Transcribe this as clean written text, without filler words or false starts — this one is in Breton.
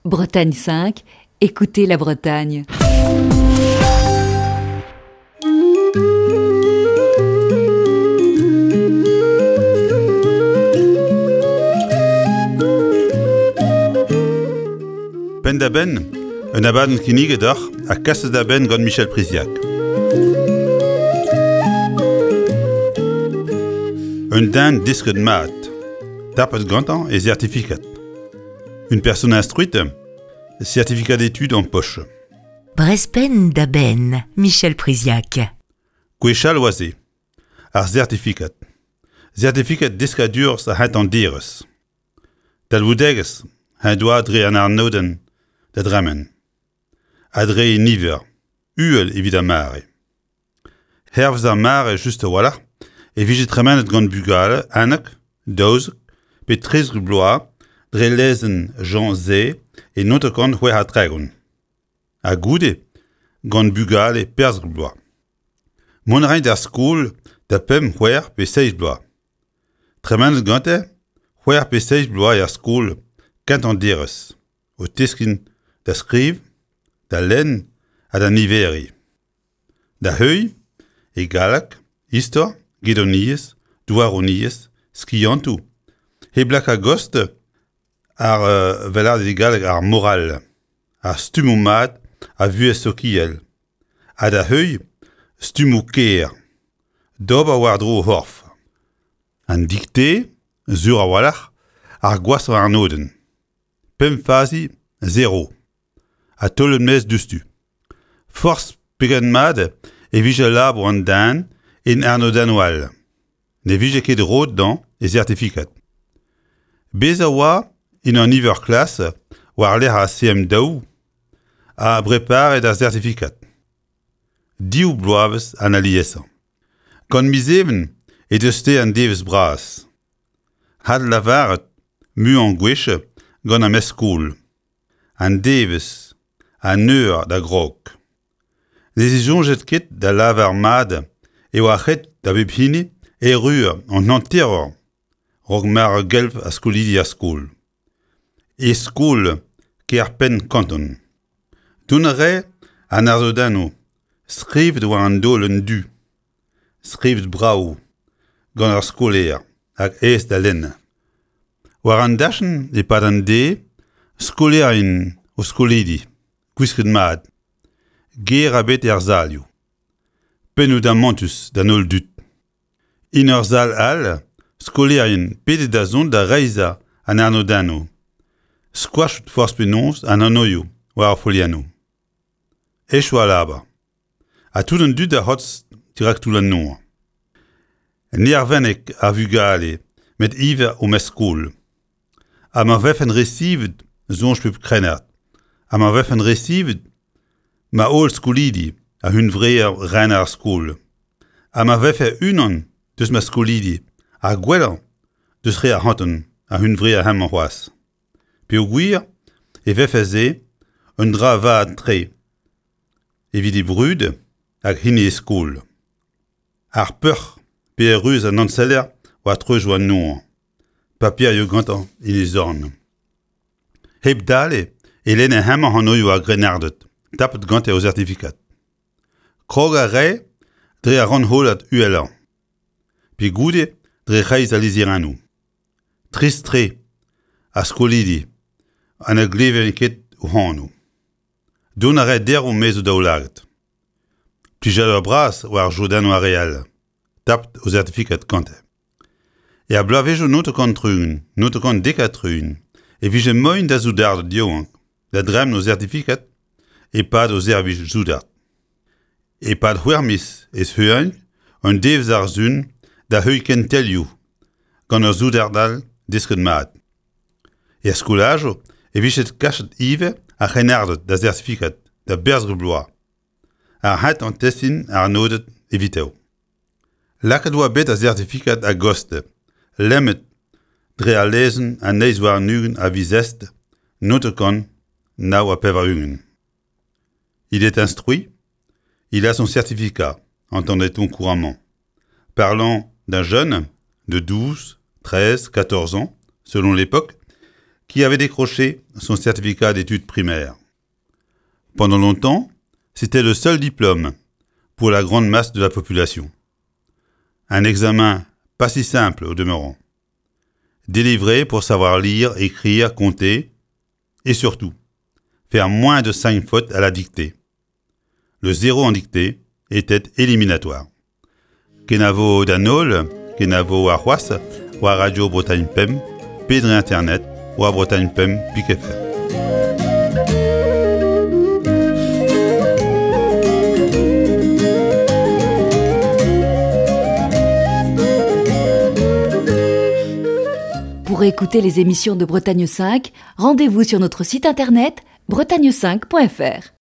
Bretagne 5, écoutez la Bretagne. Ben da ben, un abaden kinigedach a kasse da ben gant Michel Priziac. Un dan disket mat, tapet gantan et certificat. Une personne instruite, certificat d'études en poche. Brespen da ben, Michel Priziac. Kwechal oise, ar certificat. Certificat diskadur sa hent an dires. Tal voudeges, hent doa dre an ar noden da dremen. Adre niver, uel evit mare. Hervz a mare juste wala, e vije tremen et gant bugale, anek, daouzek, pe trezg bloa, dre lezen Jean Zé et notekant hwe ha tregon. A goude, gant bugale perzg bloa. Mon rein der skoul da pem hwer pe seiz bloa. Tremen et gante, hwer pe seiz bloa er skoul kant an deres, o teskin da skriv, da len a da niveri. Da heuy, e galak, istor, gedonies, douaronies, skiantou. He blak a gost ar velar de galak ar moral, ar stumoumat a vuez sokiel. A da heuy, stumou ker, dob a war dro horf. An dikte, zur a walach, ar gwas ar noden. Pem fazi, 0. A tollen mes dustu. Force pegen mad e vije labro an dan en ar noden wal. Ne vije ket rod dan e certificat. Bez a oa in an iver klas war ler a CM daou a breparet ar certificat. Diou bloaves an aliesan. Gant mizeven e deuste an devez bras. Had lavaret mu an gweche gant am eskoul. An devez, an eur da grok. Les jet ket da lavar mad e oa chet da bep hini e rur an anteror rog mar gelf a skolidi a skoul. E skoul ker pen kanton. Dun a re an arzodano, skrivet war an dol un du. Skrivet brau, gant ar skoler, hag ez da len. War an dachen e pad an de, skoler in o skolidi, kwisket mad. Ger a bet er zalioù. Pen ou da mantus da nol dut. In ur zal al, skoler in pedet da zont da reiza an arnodano. Squash force penons an anoio, war foliano. Ech oa laba. A tout an dut da hotz tirak tout la noa. Ni ar venek a vugale, met iver o meskoul. A ma vef en resivet zonj pep krenat. A ma vef en resivet ma ol skolidi a hun vreer rein ar skoul. A ma vef e unan deus ma skolidi, a gwelan deus re a hanton a hun vreer hem an c'hoaz. Pe o gwir, e vef e ze, un dra va a tre. Evit e brud, hag hini e skoul. Ar peur, pe e ruz an anseller oa trej oa noan. Papier yo gantan in e zorn. Heb dale, e len e hem an oio a grenardet, tapet gante o certificat. Krog a re, dre a ran holat uelan. Pi goude, dre reiz a liziranou. Tristre, a skolidi, an a glevenket o hanou. Don a re der o mez o daoulaget. Plijal ur bras war jodan o areal, tapet o certificat kante. E a blavejo notekant trun, notekant dekatrun, e vije moin da zoudard dioank, da drem no certificat, e pad o zervij zoudard. E pad huermis ez heuank, un devz ar zun da heuy ken telioù, gant ur zoudardal disket mat. E a skolajo, e vichet kachet ive a renardet da certificat, da berzg bloa. Ar het an tessin ar nodet eviteo. Laket oa bet a certificat a goste, lemmet dre a lezen a neiz war nugen a vizest, notekant nao a pevar ungen. Il est instruit, il a son certificat, entendait-on couramment, parlant d'un jeune de 12, 13, 14 ans, selon l'époque, qui avait décroché son certificat d'études primaires. Pendant longtemps, c'était le seul diplôme pour la grande masse de la population. Un examen pas si simple au demeurant. Délivré pour savoir lire, écrire, compter et surtout, faire moins de 5 fautes à la dictée. Le 0 en dictée était éliminatoire. Kenavo Danol, Kenavo Arhuas, ou à Radio Bretagne Pem, Pédre Internet, ou à Bretagne Pem, Piquet-Fer. Pour écouter les émissions de Bretagne 5, rendez-vous sur notre site internet bretagne5.fr.